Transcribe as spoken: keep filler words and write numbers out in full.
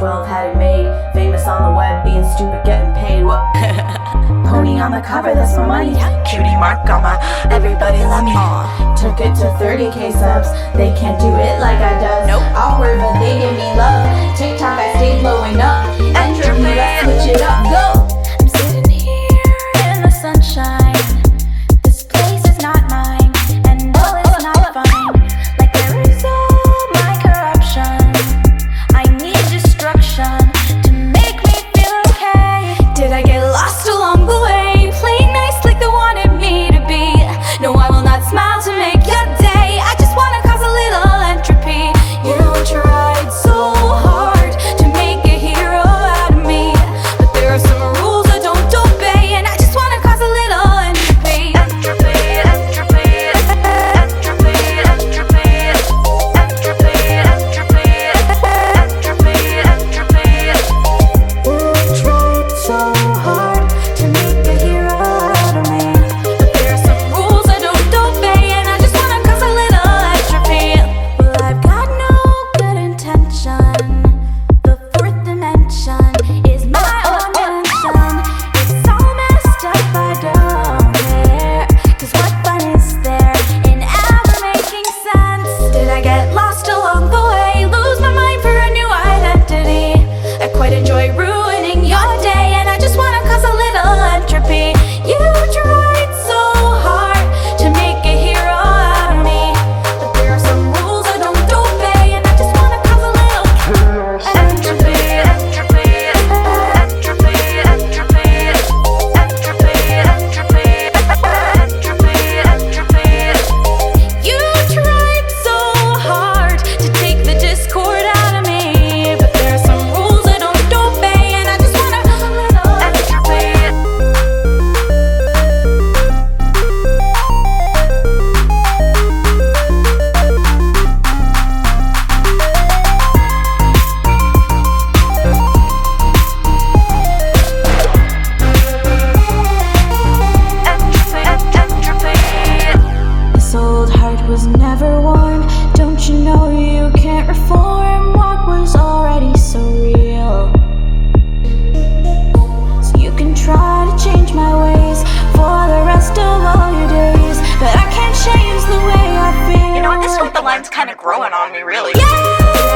twelve had it made. Famous on the web, being stupid, getting paid. What? Pony on the cover, that's my money. Cutie mark on my everybody love me. Took it to thirty K subs. They can't do it like I does. Nope. Awkward, but they give me love. TikTok, I stay blowing up. Entropy, let's switch it up. Go. I'm sitting here in the sunshine. This place is not mine, and no, it's not fine. Like there is all my corruption. I need destruction to make me feel okay. Did I get lost along the way? Playing nice like they wanted me to be. No, I will not smile to make your day. I just wanna cause a little entropy. You tried so hard to make a hero out of me, but there are some rules I don't obey, and I just wanna cause a little entropy. Entropy, entropy, entropy, entropy, entropy, entropy, entropy, entropy. You tried so hard to make a hero out of me, but there are some rules I don't obey, and I just wanna cause a little entropy. Well, I've got no good intention. The fourth dimension is my own mansion. It's all messed up, I don't care. Cause what fun is there in ever making sense? Did I get lost along the way? Lose my mind for a new identity? I quite enjoy ruining your day, and I just wanna cause a little entropy. You tried so hard to make a hero out of me, but there are some rules I don't obey, and I just wanna cause a little entropy, entropy, entropy, entropy, entropy, entropy, entropy, entropy. You tried so hard to take the discord out of me, but there are some rules I don't obey, and I just wanna cause a little entropy. This old heart was never warm. Don't you know you can't reform what was already so real? So you can try to change my ways for the rest of all your days, but I can't change the way I feel. You know, at this point, the line's kind of growing on me, really. Yeah.